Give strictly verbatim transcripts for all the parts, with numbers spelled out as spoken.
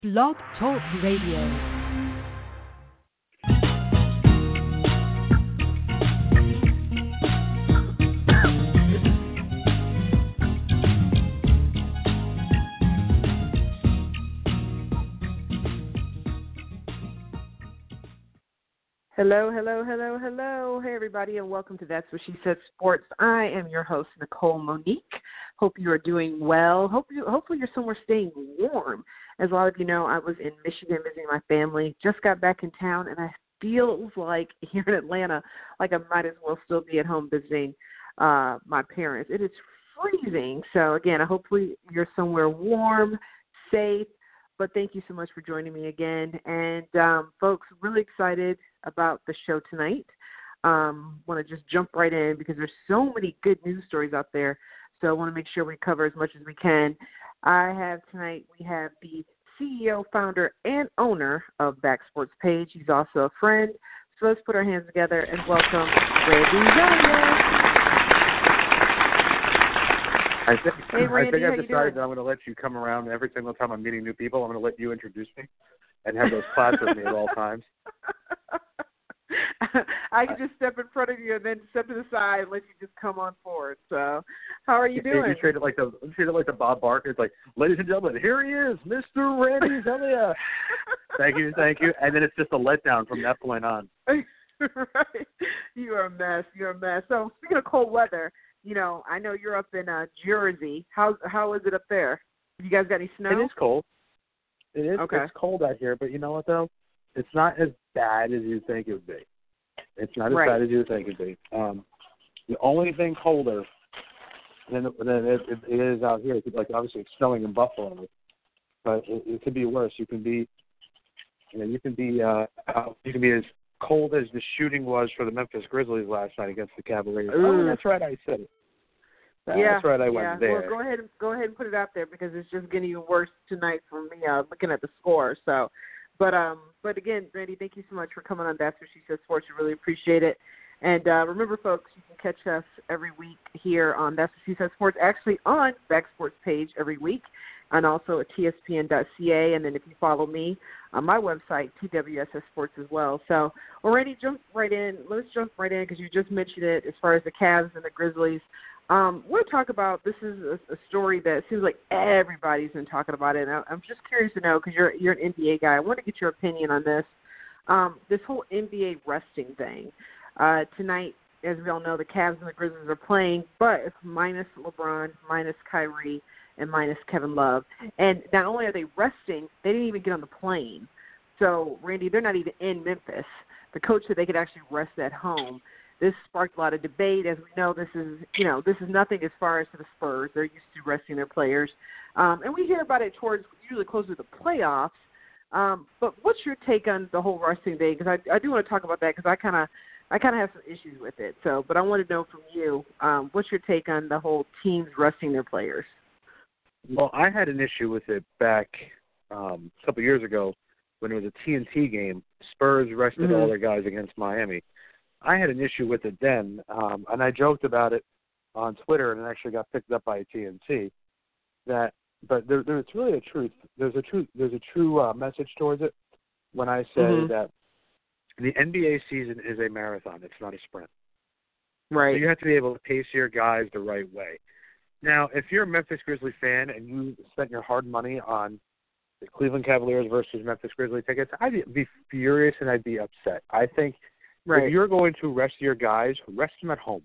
Blog Talk Radio. Hello, hello, hello, hello. Hey, everybody, and welcome to That's What She Said Sports. I am your host, Nicole Monique. Hope you are doing well. Hope you, hopefully you're somewhere staying warm. As a lot of you know, I was in Michigan visiting my family, just got back in town, and I feels like here in Atlanta, like I might as well still be at home visiting uh, my parents. It is freezing. So, again, hopefully you're somewhere warm, safe. But thank you so much for joining me again. And, um, folks, really excited about the show tonight. Um, want to just jump right in because there's so many good news stories out there. So I want to make sure we cover as much as we can. I have tonight, we have the C E O, founder, and owner of Back Sports Page. He's also a friend. So let's put our hands together and welcome Randy Zania. I think, hey, Randy, I think I've how you decided doing? that I'm going to let you come around every single time I'm meeting new people. I'm going to let you introduce me and have those class with me at all times. I can just step in front of you and then step to the side and let you just come on forward. So, how are you doing? You treat it like the you treat it like the Bob Barker. It's like, ladies and gentlemen, here he is, Mister Randy Zania. Thank you, thank you. And then it's just a letdown from that point on. Right. You are a mess. You're a mess. So, speaking of cold weather, you know, I know you're up in uh, Jersey. How how is it up there? You guys got any snow? It is cold. It is. Okay. It's cold out here, but you know what though? It's not as bad as you think it would be. It's not as right. bad as you would think it would be. Um, the only thing colder than, than it, it, it is out here, like obviously it's snowing in Buffalo, but it, it could be worse. You can be, you know, you can be, uh, out, you can be as cold as the shooting was for the Memphis Grizzlies last night against the Cavaliers. Ooh. Oh, that's right, I said it. That's yeah, right, I yeah. went there. Well, go ahead and go ahead and put it out there because it's just getting even worse tonight for me. Uh, looking at the score, so. But um, but again, Randy, thank you so much for coming on That's What She Said Sports. We really appreciate it. And uh, remember, folks, you can catch us every week here on That's What She Said Sports, actually on Back Sports Page every week, and also at T S P N dot C A. And then if you follow me on my website, T W S S Sports as well. So, well, Randy, jump right in. Let's jump right in because you just mentioned it as far as the Cavs and the Grizzlies. Um, we'll talk about, this is a, a story that seems like everybody's been talking about it. And I, I'm just curious to know, because you're you're an N B A guy, I want to get your opinion on this. Um, this whole N B A resting thing. Uh, tonight, as we all know, the Cavs and the Grizzlies are playing, but it's minus LeBron, minus Kyrie, and minus Kevin Love. And not only are they resting, they didn't even get on the plane. So, Randy, they're not even in Memphis. The coach said they could actually rest at home. This sparked a lot of debate. As we know, this is, you know, this is nothing as far as to the Spurs. They're used to resting their players. Um, and we hear about it towards usually closer to the playoffs. Um, but what's your take on the whole resting thing? Because I, I do want to talk about that because I kind of I kind of have some issues with it. So, but I want to know from you, um, what's your take on the whole teams resting their players? Well, I had an issue with it back um, a couple years ago when it was a T N T game. Spurs rested mm-hmm. all their guys against Miami. I had an issue with it then, um, and I joked about it on Twitter, and it actually got picked up by T N T. That, but there, there's really a truth. There's a true. There's a true uh, message towards it when I say mm-hmm. that the N B A season is a marathon. It's not a sprint. Right. So you have to be able to pace your guys the right way. Now, if you're a Memphis Grizzlies fan and you spent your hard money on the Cleveland Cavaliers versus Memphis Grizzlies tickets, I'd be furious and I'd be upset. I think. Right. If you're going to rest your guys, rest them at home.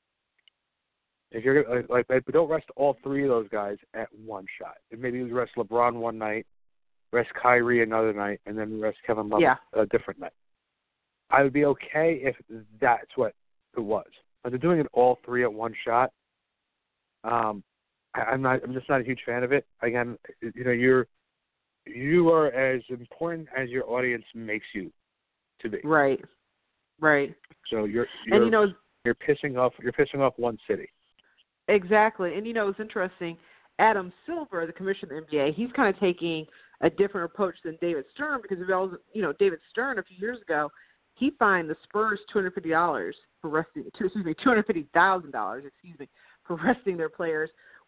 If you're like, like, don't rest all three of those guys at one shot. Maybe you rest LeBron one night, rest Kyrie another night, and then rest Kevin Love yeah. a different night. I would be okay if that's what it was. But they're doing it all three at one shot. Um, I, I'm not. I'm just not a huge fan of it. Again, you know, you're you are as important as your audience makes you to be. Right. Right. So you're, you're and you know you're pissing off you're pissing off one city. Exactly. And you know it's interesting. Adam Silver, the commissioner of the N B A, he's kind of taking a different approach than David Stern because you know David Stern a few years ago, he fined the Spurs two hundred fifty dollars for resting excuse me two hundred fifty thousand dollars excuse me for resting their players,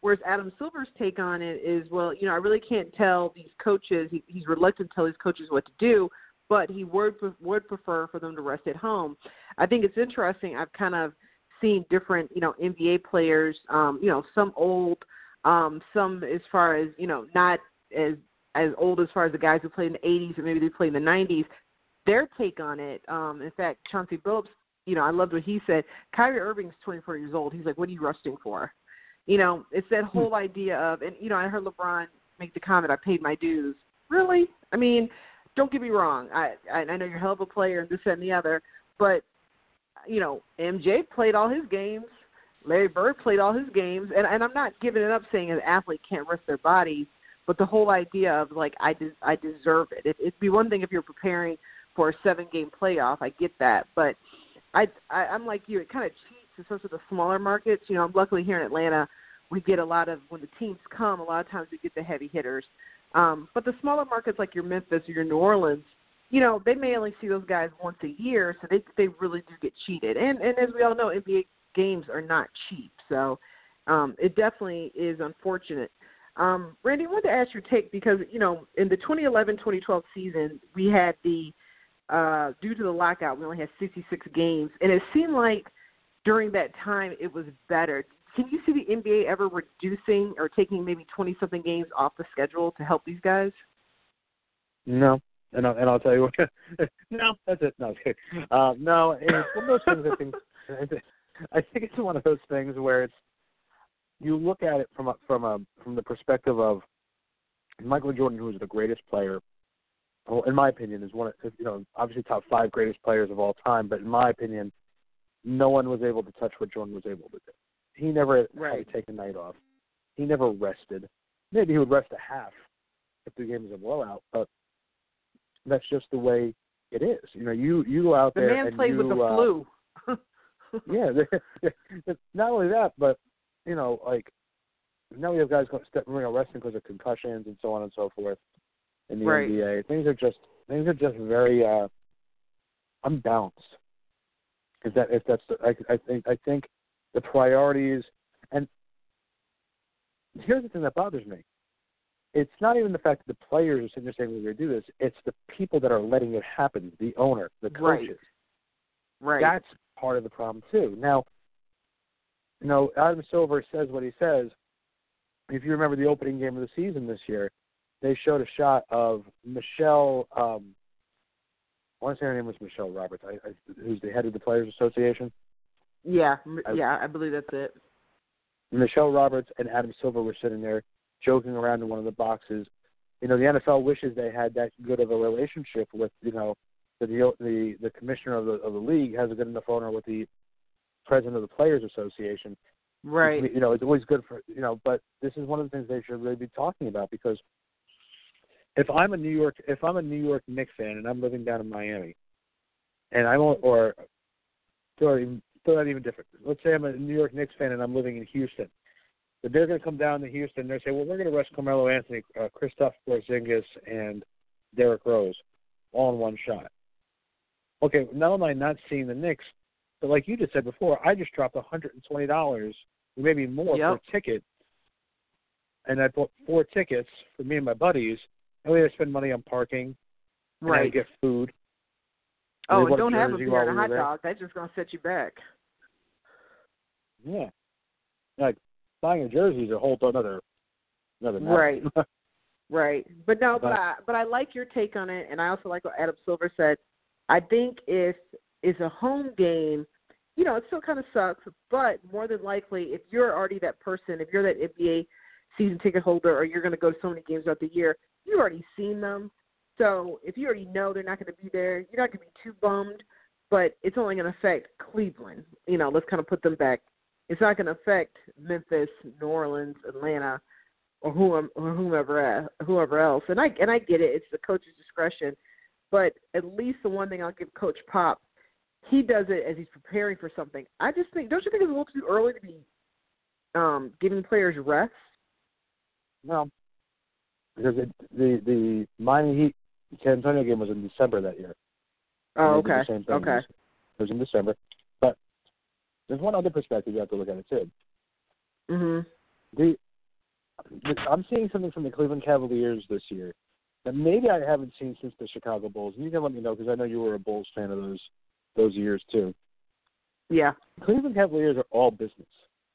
Whereas Adam Silver's take on it is, well, you know, I really can't tell these coaches. He, he's reluctant to tell these coaches what to do, but he would would prefer for them to rest at home. I think it's interesting. I've kind of seen different, you know, N B A players, um, you know, some old, um, some as far as, you know, not as as old as far as the guys who played in the eighties or maybe they played in the nineties. Their take on it, um, in fact, Chauncey Billups, you know, I loved what he said. Kyrie Irving's twenty-four years old. He's like, what are you resting for? You know, it's that whole idea of, and, you know, I heard LeBron make the comment, I paid my dues. Really? I mean, don't get me wrong. I, I, I know you're a hell of a player and this, that, and the other, but, you know, M J played all his games. Larry Bird played all his games. And, and I'm not giving it up saying an athlete can't rest their bodies, but the whole idea of, like, I, des- I deserve it. it. It'd be one thing if you're preparing for a seven-game playoff. I get that. But I, I, I'm like you. It kind of cheats in some of the smaller markets. You know, luckily here in Atlanta, we get a lot of, when the teams come, a lot of times we get the heavy hitters. Um, but the smaller markets like your Memphis or your New Orleans, you know, they may only see those guys once a year, so they they really do get cheated. And, and as we all know, N B A games are not cheap. So um, it definitely is unfortunate. Um, Randy, I wanted to ask your take because, you know, in the twenty eleven twenty twelve season, we had the, uh, due to the lockout, we only had sixty-six games. And it seemed like during that time it was better. Can you see the N B A ever reducing or taking maybe twenty-something games off the schedule to help these guys? No. And I'll, and I'll tell you what. no, that's it. No, okay. uh, no. It's one of those things. I think. I think it's one of those things where it's you look at it from a, from a from the perspective of Michael Jordan, who is the greatest player. Well, in my opinion, is one of you know obviously top five greatest players of all time. But in my opinion, no one was able to touch what Jordan was able to do. He never right. had to take a night off. He never rested. Maybe he would rest a half if the game was a blowout, but that's just the way it is. You know, you, you go out the there man and played you, with the uh, flu. yeah, not only that, but you know, like now we have guys going step you know, resting because of concussions and so on and so forth in the right. N B A. Things are just things are just very uh, unbalanced. If that if that's the, I, I think I think the priorities and here's the thing that bothers me. It's not even the fact that the players are sitting there saying we're going to do this. It's the people that are letting it happen, the owner, the coaches. Right. right. That's part of the problem, too. Now, you know, Adam Silver says what he says. If you remember the opening game of the season this year, they showed a shot of Michelle, um, I want to say her name was Michelle Roberts, I, I, who's the head of the Players Association. Yeah, I, yeah, I believe that's it. Michelle Roberts and Adam Silver were sitting there joking around in one of the boxes. You know, the N F L wishes they had that good of a relationship with, you know, the the the commissioner of the of the league has a good enough owner with the president of the Players Association. Right. It's, you know, it's always good for, you know, but this is one of the things they should really be talking about because if I'm a New York, if I'm a New York Knicks fan and I'm living down in Miami, and I'm or throw it even, throw that even different. Let's say I'm a New York Knicks fan and I'm living in Houston. But they're going to come down to Houston and they say, well, we're going to rest Carmelo Anthony, uh, Kristaps Porzingis, and Derrick Rose all in one shot. Okay, now am I not seeing the Knicks? But like you just said before, I just dropped one hundred twenty dollars, maybe more, yep. for a ticket. And I bought four tickets for me and my buddies. And we had to spend money on parking. Right. And get food. Oh, and and don't have a beer and a we hot dog. That's just going to set you back. Yeah. Like, buying a jersey is a whole other, another matter. Right. right. But no, but, but I but I like your take on it, and I also like what Adam Silver said. I think if it's a home game, you know, it still kind of sucks, but more than likely, if you're already that person, if you're that N B A season ticket holder or you're going to go to so many games throughout the year, you've already seen them. So if you already know they're not going to be there, you're not going to be too bummed, but it's only going to affect Cleveland. You know, let's kind of put them back. It's not going to affect Memphis, New Orleans, Atlanta, or whom or whomever whoever else. And I and I get it; it's the coach's discretion. But at least the one thing I'll give Coach Pop, he does it as he's preparing for something. I just think, don't you think it's a little too early to be um, giving players rest? No, because it, the the Miami Heat San Antonio game was in December that year. Oh, okay. The same thing. Okay. It was in December, but there's one other perspective you have to look at it too. Mhm. The I'm seeing something from the Cleveland Cavaliers this year that maybe I haven't seen since the Chicago Bulls. And you can let me know because I know you were a Bulls fan of those those years too. Yeah. Cleveland Cavaliers are all business.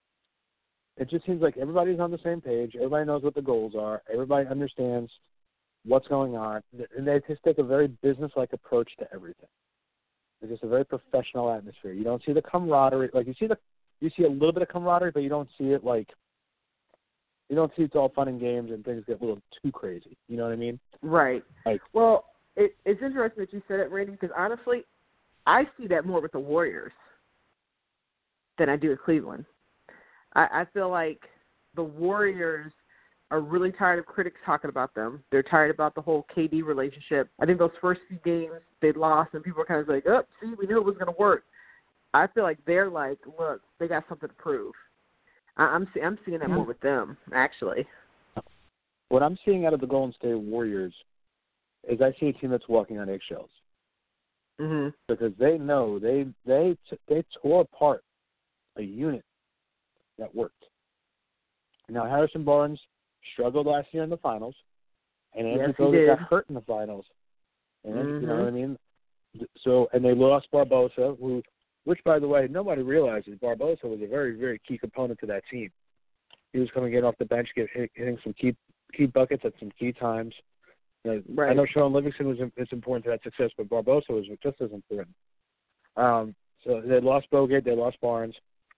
It just seems like everybody's on the same page. Everybody knows what the goals are. Everybody understands what's going on. And they just take a very business-like approach to everything. It's just a very professional atmosphere. You don't see the camaraderie. Like, you see the you see a little bit of camaraderie, but you don't see it like you don't see it's all fun and games and things get a little too crazy. You know what I mean? Right. Like, well, it, it's interesting that you said it, Randy, because honestly, I see that more with the Warriors than I do with Cleveland. I, I feel like the Warriors are really tired of critics talking about them. They're tired about the whole K D relationship. I think those first few games they lost, and people were kind of like, oh, see, we knew it was going to work. I feel like they're like, look, they got something to prove. I, I'm, see, I'm seeing that more with them, actually. What I'm seeing out of the Golden State Warriors is I see a team that's walking on eggshells. Mm-hmm. Because they know they they they tore apart a unit that worked. Now, Harrison Barnes struggled last year in the finals, and Andrew yes, Bogut got hurt in the finals. And mm-hmm. you know what I mean? So, and they lost Barbosa, who, which, by the way, nobody realizes Barbosa was a very, very key component to that team. He was coming in off the bench, get, hitting some key key buckets at some key times. You know, right. I know Sean Livingston was is important to that success, but Barbosa was just as important. Um, so they lost Bogut, they lost Barnes.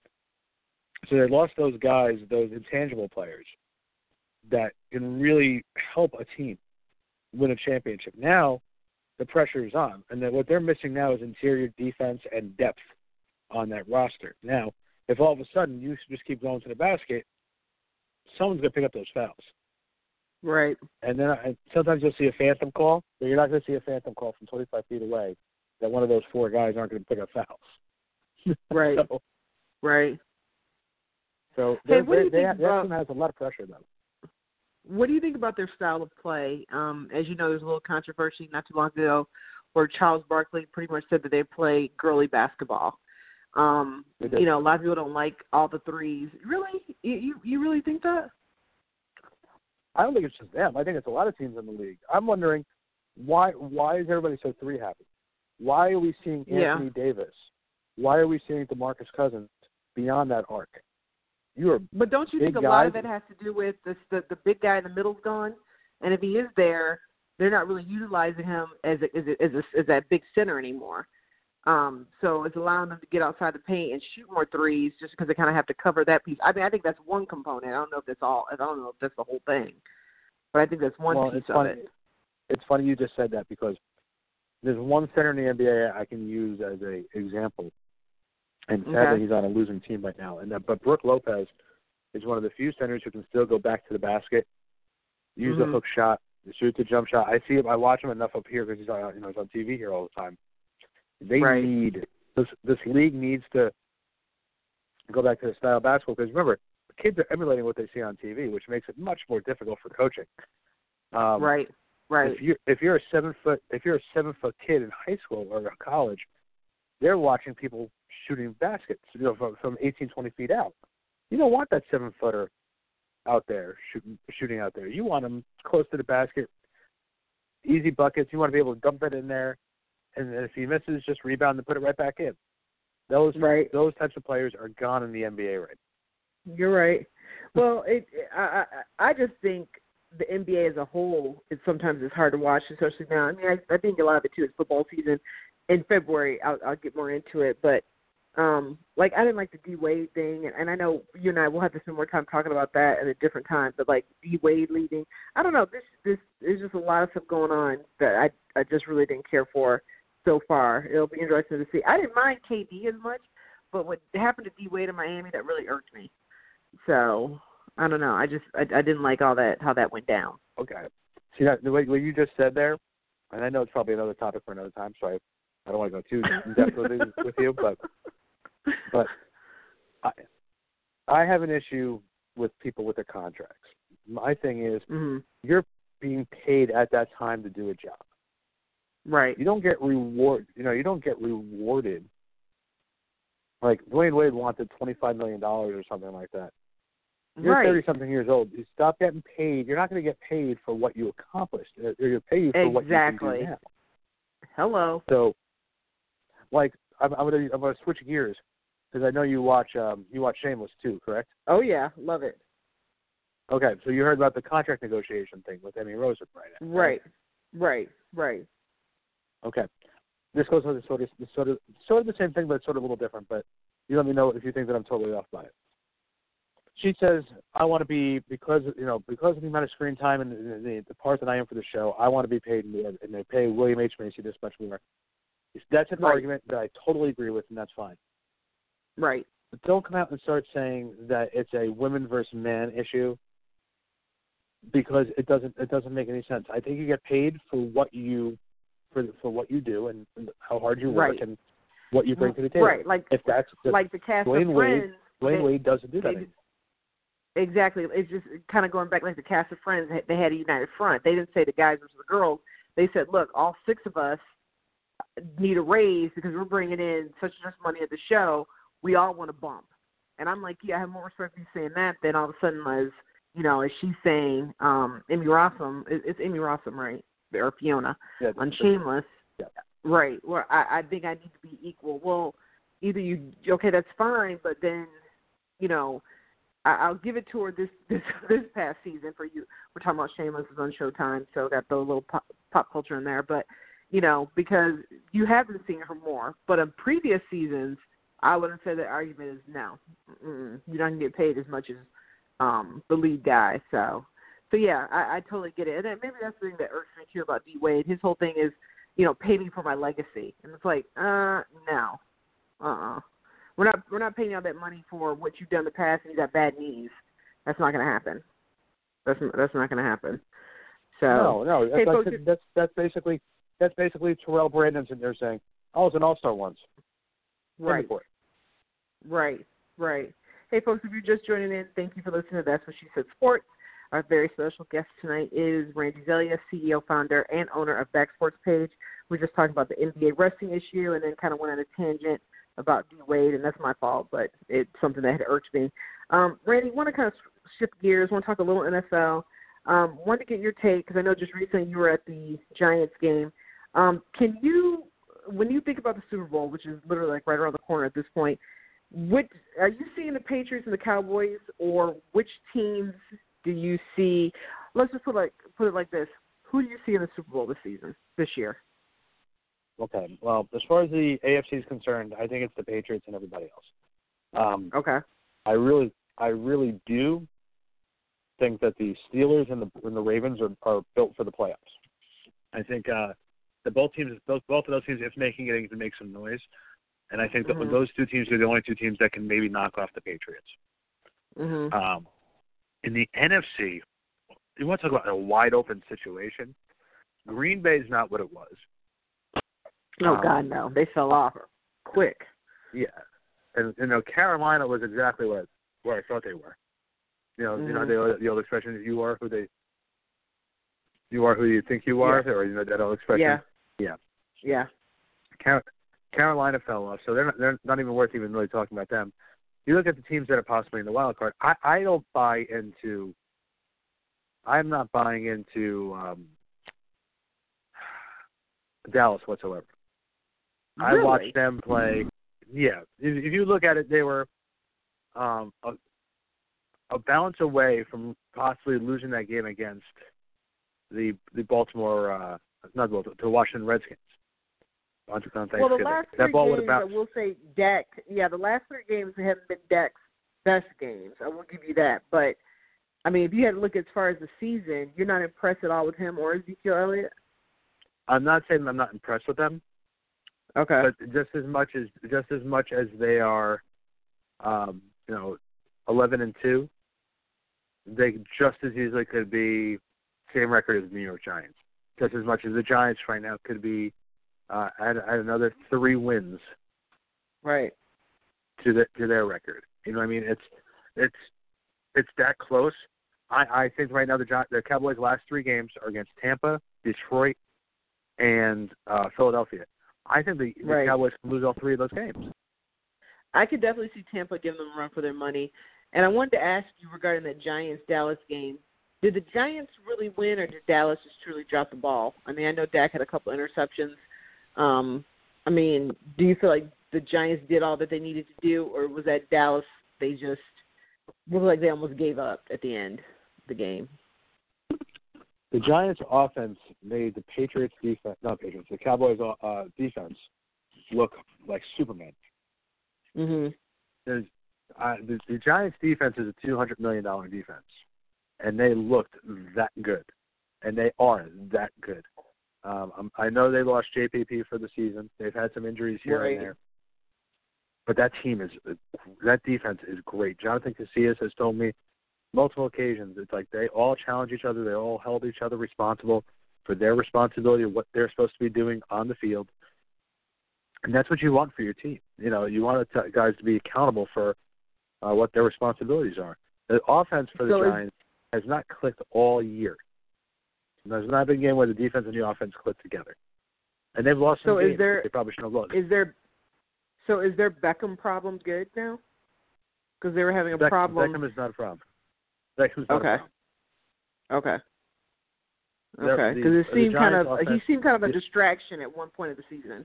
So they lost those guys, those intangible players that can really help a team win a championship. Now the pressure is on, and then what they're missing now is interior defense and depth on that roster. Now, if all of a sudden you just keep going to the basket, someone's going to pick up those fouls. Right. And then I, sometimes you'll see a phantom call, but you're not going to see a phantom call from twenty-five feet away that one of those four guys aren't going to pick up fouls. Right. so, right. So hey, what do you they, think that about, team has a lot of pressure, though. What do you think about their style of play? Um, as you know, there's a little controversy not too long ago where Charles Barkley pretty much said that they play girly basketball. Um, you know, a lot of people don't like all the threes. Really? You, you you really think that? I don't think it's just them. I think it's a lot of teams in the league. I'm wondering why why is everybody so three happy? Why are we seeing Anthony yeah. Davis? Why are we seeing DeMarcus Cousins beyond that arc? You are but don't you think a guys. lot of that has to do with this, the the big guy in the middle's gone, and if he is there, they're not really utilizing him as a, as a, as, a, as that big center anymore. Um, so it's allowing them to get outside the paint and shoot more threes just because they kind of have to cover that piece. I mean, I think that's one component. I don't know if that's all. I don't know if that's the whole thing, but I think that's one well, piece it's of funny. it. It's funny you just said that because there's one center in the N B A I can use as an example, and sadly okay. he's on a losing team right now. And that, but Brook Lopez is one of the few centers who can still go back to the basket, use mm-hmm. the hook shot, shoot the jump shot. I see him. I watch him enough up here because he's on, you know, he's on T V here all the time. They right. need this. This league needs to go back to the style of basketball because remember, kids are emulating what they see on T V, which makes it much more difficult for coaching. Um, right, right. If you if you're a seven foot if you're a seven foot kid in high school or college, they're watching people shooting baskets, you know, from from eighteen, twenty feet out. You don't want that seven footer out there shooting shooting out there. You want them close to the basket, easy buckets. You want to be able to dump it in there. And if he misses, just rebound and put it right back in. Those right. those types of players are gone in the N B A right now. You're right. Well, it, I, I I just think the N B A as a whole is sometimes it's hard to watch, especially now. I mean, I, I think a lot of it too is football season. In February, I'll, I'll get more into it, but um, like I didn't like the D Wade thing, and, and I know you and I will have to spend more time talking about that at a different time. But like D Wade leaving, I don't know. This this there's just a lot of stuff going on that I I just really didn't care for. So far, it'll be interesting to see. I didn't mind K D as much, but what happened to D Wade in Miami that really irked me. So I don't know. I just I, I didn't like all that how that went down. Okay. See that the way what you just said there, and I know it's probably another topic for another time, so I, I don't want to go too in depth with, it, with you, but but I I have an issue with people with their contracts. My thing is mm-hmm. you're being paid at that time to do a job. Right. You don't get reward. You know, you don't get rewarded. Like Dwayne Wade wanted twenty-five million dollars or something like that You're right. thirty-something years old. You stop getting paid. You're not going to get paid for what you accomplished. They're going to pay you for what you can Exactly. do now. Hello. So, like, I'm, I'm going to I'm going to switch gears because I know you watch um, you watch Shameless too, correct? Oh yeah, love it. Okay, so you heard about the contract negotiation thing with Emmy Rosa right now. Right, right, right. Okay, this goes with sort of sort of sort of the same thing, but it's sort of a little different. But you let me know if you think that I'm totally off by it. She says, "I want to be because you know because of the amount of screen time and the, the, the part that I am for the show. I want to be paid more, and they pay William H. Macy this much more." That's an Right. argument that I totally agree with, and that's fine. Right. But don't come out and start saying that it's a women versus man issue, because it doesn't it doesn't make any sense. I think you get paid for what you for for what you do and, and how hard you work Right. and what you bring to the table. Right, like if that's the, like the cast Dwayne of Wade, Friends. Dwayne they, Wade doesn't do that they, anymore. Exactly. It's just kind of going back like the cast of Friends. They had a united front. They didn't say the guys versus the girls. They said, look, all six of us need a raise because we're bringing in such and such money at the show. We all want a bump. And I'm like, yeah, I have more respect for you saying that than all of a sudden as, you know, as she's saying, um, Emmy Rossum, it's Emmy Rossum, right? Or Fiona Yeah, on Shameless. Yeah. Right. Well, I, I think I need to be equal. Well, either you, okay, that's fine, but then, you know, I, I'll give it to her this, this this past season for you. We're talking about Shameless is on Showtime, so got the little pop, pop culture in there. But, you know, because you have been seeing her more. But in previous seasons, I would have said the argument is no. Mm-mm, you're not going to get paid as much as um, the lead guy. So, so yeah, I, I totally get it. And then maybe that's the thing that irks me too about D. Wade. His whole thing is, you know, pay me for my legacy. And it's like, uh, no. Uh-uh. We're not we're not paying you all that money for what you've done in the past and you got bad knees. That's not going to happen. That's that's not going to happen. So No, no, that's, hey, that's, folks, that's that's basically that's basically Terrell Brandon sitting there saying, "I was an All-Star once." right, right, right. Hey, folks, if you're just joining in, thank you for listening to That's What She Said Sports. Our very special guest tonight is Randy Zelia, C E O, founder, and owner of Back Sports Page. We're just talking about the N B A wrestling issue and then kind of went on a tangent about D. Wade, and that's my fault, but it's something that had irked me. Um, Randy, want to kind of shift gears, want to talk a little N F L. Um, want to get your take, because I know just recently you were at the Giants game. Um, can you, when you think about the Super Bowl, which is literally like right around the corner at this point, which, are you seeing the Patriots and the Cowboys, or which teams do you see? Let's just put like put it like this: who do you see in the Super Bowl this season, this year? Okay. Well, as far as the A F C is concerned, I think it's the Patriots and everybody else. Um, okay. I really, I really do think that the Steelers and the and the Ravens are, are built for the playoffs. I think uh, the both teams, both both of those teams, if making it, can make some noise. And I think that mm-hmm. those two teams are the only two teams that can maybe knock off the Patriots. Mm-hmm. Um, in the N F C, you want to talk about a wide open situation? Green Bay is not what it was. Oh, um, God, no. They fell off quick. Yeah. And, you know, Carolina was exactly what, what I thought they were. You know, mm-hmm. you know the, the old expression, you are who they, you are who you think you are, yeah. or, you know, that old expression. Yeah. Yeah. Yeah. Car- Carolina fell off, so they're not, they're not even worth even really talking about them. You look at the teams that are possibly in the wild card, I, I don't buy into, I'm not buying into um, Dallas whatsoever. Really? I watched them play. Yeah, if, if you look at it, they were um, a, a bounce away from possibly losing that game against the the Baltimore, uh, not Baltimore, the Washington Redskins. On well, the last three that ball games, I will say Dak. Yeah, the last three games haven't been Dak's best games. I will give you that. But I mean, if you had to look as far as the season, you're not impressed at all with him or Ezekiel Elliott. I'm not saying I'm not impressed with them. Okay. But just as much as just as much as they are, um, you know, eleven and two, they just as easily could be same record as the New York Giants. Just as much as the Giants right now could be uh, at, at another three wins, right, to the to their record. You know what I mean? It's it's it's that close. I, I think right now the the Cowboys' last three games are against Tampa, Detroit, and uh, Philadelphia. I think the, the right. Cowboys can lose all three of those games. I could definitely see Tampa giving them a run for their money. And I wanted to ask you regarding that Giants-Dallas game. Did the Giants really win, or did Dallas just truly drop the ball? I mean, I know Dak had a couple interceptions. Um, I mean, do you feel like the Giants did all that they needed to do, or was that Dallas, they just looked like they almost gave up at the end of the game? The Giants' offense made the Patriots' defense, not Patriots, the Cowboys' uh, defense look like Superman. Mm-hmm. There's, uh, the, the Giants' defense is a two hundred million dollars defense, and they looked that good, and they are that good. Um, I know they lost J P P for the season. They've had some injuries here right. and there. But that team is – that defense is great. Jonathan Casillas has told me multiple occasions, it's like they all challenge each other. They all held each other responsible for their responsibility of what they're supposed to be doing on the field. And that's what you want for your team. You know, you want the guys to be accountable for uh, what their responsibilities are. The offense for the so Giants has not clicked all year. There's not been a game where the defense and the offense click together. And they've lost some so games is there, they probably shouldn't have lost. Is there, so is their Beckham problem good now? Because they were having a Beckham, problem. Beckham is not a problem. Beckham's not okay. a problem. Okay. Okay. Because it seemed kind of offense, he seemed kind of a distraction at one point of the season.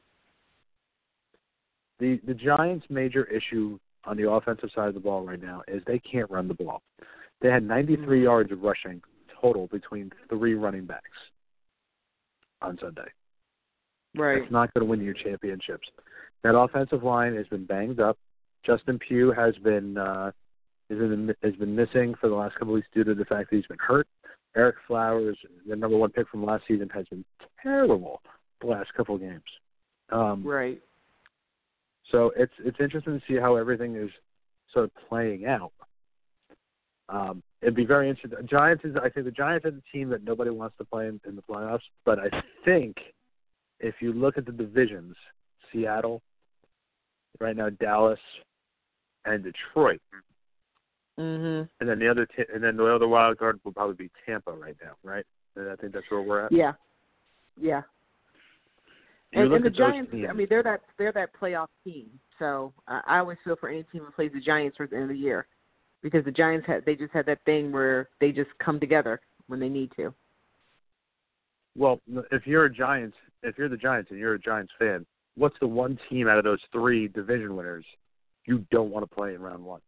The the Giants' major issue on the offensive side of the ball right now is they can't run the ball. They had ninety-three mm-hmm. yards of rushing total between three running backs on Sunday. Right. It's not going to win you championships. That offensive line has been banged up. Justin Pugh has been uh, has been has been missing for the last couple of weeks due to the fact that he's been hurt. Eric Flowers, the number one pick from last season, has been terrible the last couple of games. Um, right. So it's it's interesting to see how everything is sort of playing out. Um, it'd be very interesting. Giants is I think the Giants are the team that nobody wants to play in, in the playoffs. But I think if you look at the divisions, Seattle, right now Dallas, and Detroit, mm-hmm. and then the other t- and then the other wild card will probably be Tampa right now, right? And I think that's where we're at. Yeah, yeah. And, and the Giants, I mean, they're that they're that playoff team. So uh, I always feel for any team that plays the Giants for the end of the year, because the Giants had they just had that thing where they just come together when they need to. Well, if you're a Giants, if you're the Giants and you're a Giants fan, what's the one team out of those three division winners you don't want to play in round one?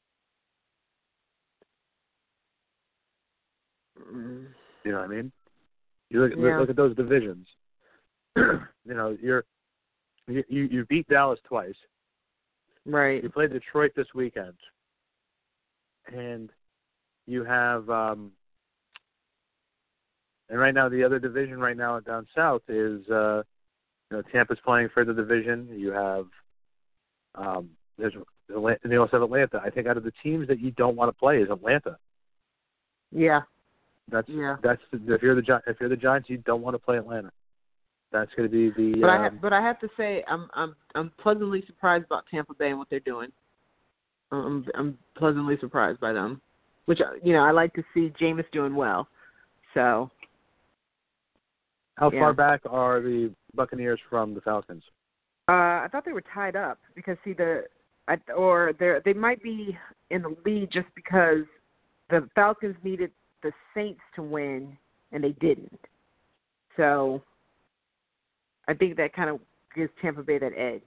Mm. You know what I mean? You look, yeah. look at those divisions. you know, you're you, you you beat Dallas twice. Right. You played Detroit this weekend, and you have um, and right now the other division right now down south is uh, you know Tampa's playing for the division. You have um, there's and they also have Atlanta. I think out of the teams that you don't want to play is Atlanta. Yeah. That's yeah. that's the, if you're the if you're the Giants, you don't want to play Atlanta. That's going to be the. But um, I have, but I have to say, I'm I'm I'm pleasantly surprised about Tampa Bay and what they're doing. I'm I'm pleasantly surprised by them, which you know I like to see Jameis doing well. So. How yeah. far back are the Buccaneers from the Falcons? Uh, I thought they were tied up because see the, I, or they they might be in the lead just because the Falcons needed the Saints to win and they didn't. So. I think that kind of gives Tampa Bay that edge.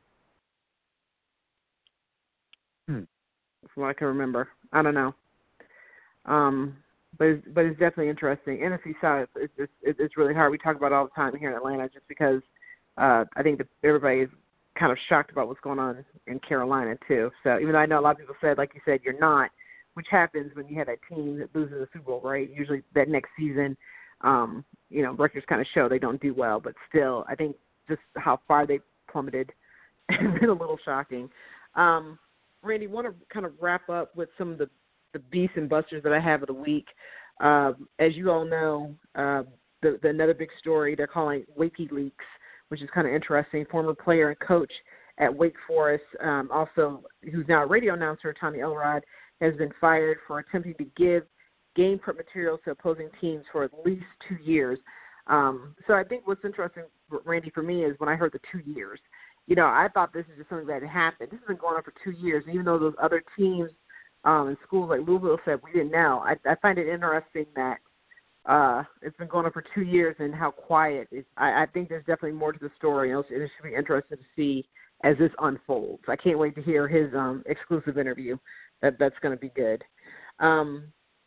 Hmm. From what I can remember. I don't know. Um, but it's, but it's definitely interesting. N F C South, it's, it's, it's really hard. We talk about it all the time here in Atlanta just because uh, I think that everybody is kind of shocked about what's going on in Carolina, too. So even though I know a lot of people said, like you said, you're not, which happens when you have that team that loses the Super Bowl, right? Usually that next season – Um, you know, records kind of show they don't do well, but still, I think just how far they plummeted has been a little shocking. Um, Randy, want to kind of wrap up with some of the, the beasts and busters that I have of the week. Um, as you all know, uh, the, the another big story they're calling WikiLeaks, which is kind of interesting. Former player and coach at Wake Forest, um, also who's now a radio announcer, Tommy Elrod, has been fired for attempting to give game prep materials to opposing teams for at least two years. Um, so I think what's interesting, Randy, for me is when I heard the two years, you know, I thought this is just something that had happened. This has been going on for two years. And even though those other teams um, and schools like Louisville said we didn't know. I, I find it interesting that uh, it's been going on for two years and how quiet. It, I, I think there's definitely more to the story. And it should be interesting to see as this unfolds. I can't wait to hear his um, exclusive interview. That that's going to be good. Um,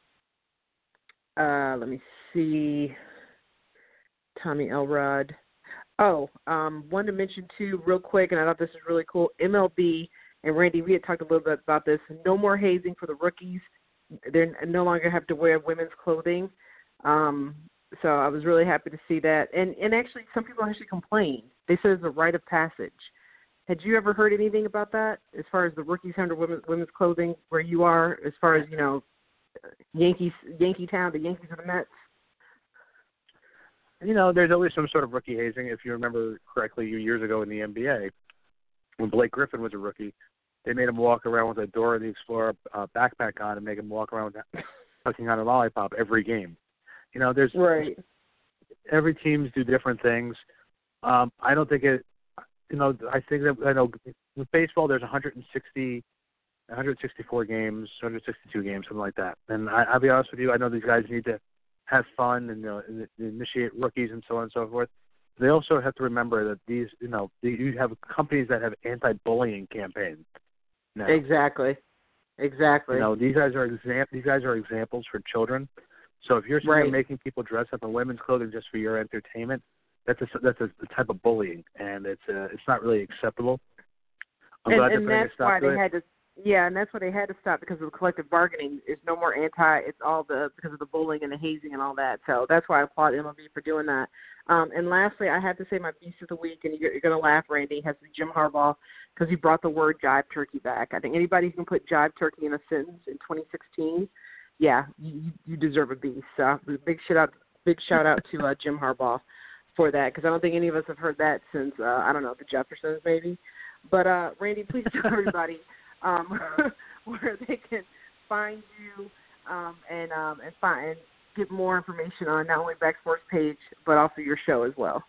uh, let me see. Tommy Elrod. Oh, um, wanted to mention too, real quick, and I thought this was really cool. M L B and Randy, we had talked a little bit about this. No more hazing for the rookies. They're no longer have to wear women's clothing. Um, so I was really happy to see that. And and actually, some people actually complained. They said it's a rite of passage. Had you ever heard anything about that, as far as the rookies having women's women's clothing where you are, as far as you know, Yankees, Yankee Town, the Yankees or the Mets? You know, there's always some sort of rookie hazing. If you remember correctly, years ago in the N B A, when Blake Griffin was a rookie, they made him walk around with a Dora the Explorer uh, backpack on and make him walk around sucking on a lollipop every game. You know, there's right. Every teams do different things. Um, I don't think it. You know, I think that I know with baseball there's one hundred sixty, one hundred sixty-four games, one hundred sixty-two games, something like that. And I, I'll be honest with you, I know these guys need to have fun and, uh, and initiate rookies and so on and so forth. They also have to remember that these, you know, you have companies that have anti-bullying campaigns now. Exactly. Exactly. You know, these guys are exam- These guys are examples for children. So if you're sitting right. there making people dress up in women's clothing just for your entertainment, that's a that's a, a type of bullying, and it's uh, it's not really acceptable. I'm and glad and they're that's why they it. had to. Yeah, and that's why they had to stop because of the collective bargaining. It's no more anti. It's all the because of the bullying and the hazing and all that. So that's why I applaud M L B for doing that. Um, and lastly, I have to say my beast of the week, and you're, you're going to laugh, Randy, has to be Jim Harbaugh because he brought the word jive turkey back. I think anybody who can put jive turkey in a sentence in twenty sixteen, yeah, you, you deserve a beast. So big shout out, big shout out to uh, Jim Harbaugh for that because I don't think any of us have heard that since uh, I don't know the Jeffersons maybe. But uh, Randy, please tell everybody. Um, where they can find you um, and um, and find and get more information on not only Backsports page but also your show as well.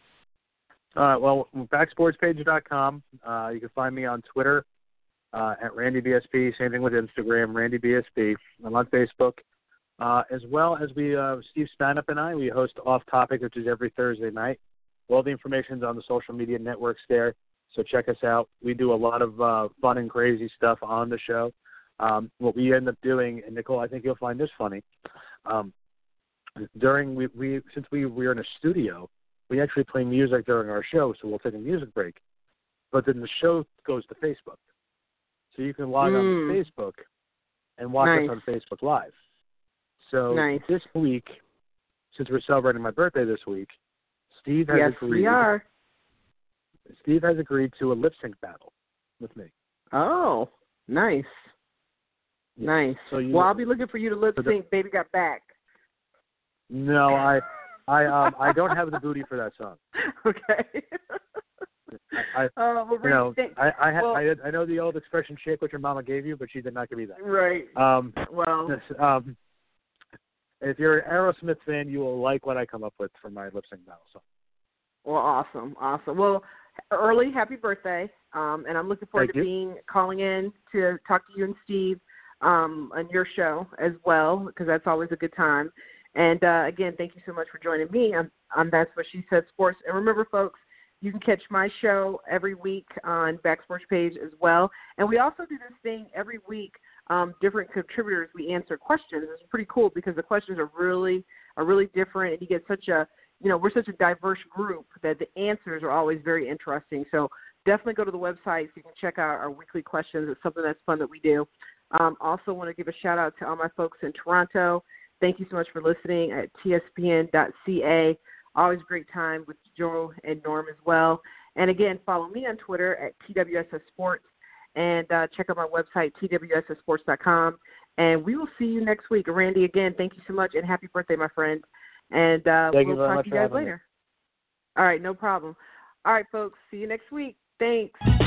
Uh, well, backsports page dot com. Uh, you can find me on Twitter uh, at Randy B S P. Same thing with Instagram, Randy B S P. I'm on Facebook, uh, as well as we uh, Steve Spanup and I. We host Off Topic, which is every Thursday night. All the information is on the social media networks there. So check us out. We do a lot of uh, fun and crazy stuff on the show. Um, what we end up doing, and Nicole, I think you'll find this funny. Um, during we, we since we we're in a studio, we actually play music during our show, so we'll take a music break. But then the show goes to Facebook, so you can log mm. on to Facebook and watch nice. us on Facebook Live. So nice. this week, since we're celebrating my birthday this week, Steve has yes, agreed. we are. Steve has agreed to a lip sync battle with me. Oh, nice. Yeah. Nice. So you, well, I'll be looking for you to lip sync so the, Baby Got Back. No, I I um I don't have the booty for that song. Okay. I, I uh, well, you know, think, I I, ha- well, I I know the old expression "shake what your mama gave you," but she did not give me that. Right. Um. Well. This, um. If you're an Aerosmith fan, you will like what I come up with for my lip sync battle song. Well, awesome, awesome. Well, early happy birthday, um, and I'm looking forward Thank to you. being calling in to talk to you and Steve um, on your show as well, because that's always a good time. And uh, again, thank you so much for joining me on, on That's What She Said Sports. And remember, folks, you can catch my show every week on Backsports page as well. And we also do this thing every week. Um, different contributors, we answer questions. It's pretty cool because the questions are really are really different, and you get such a you know, we're such a diverse group that the answers are always very interesting. So definitely go to the website so you can check out our weekly questions. It's something that's fun that we do. Um, also want to give a shout out to all my folks in Toronto. Thank you so much for listening at T S P N dot C A. Always great time with Joe and Norm as well. And again, follow me on Twitter at T W S S Sports and uh, check out my website, T W S S sports dot com. And we will see you next week. Randy, again, thank you so much and happy birthday, my friend. And uh, Thank we'll you very talk much to you guys for having later. me. All right, no problem. All right, folks, see you next week. Thanks.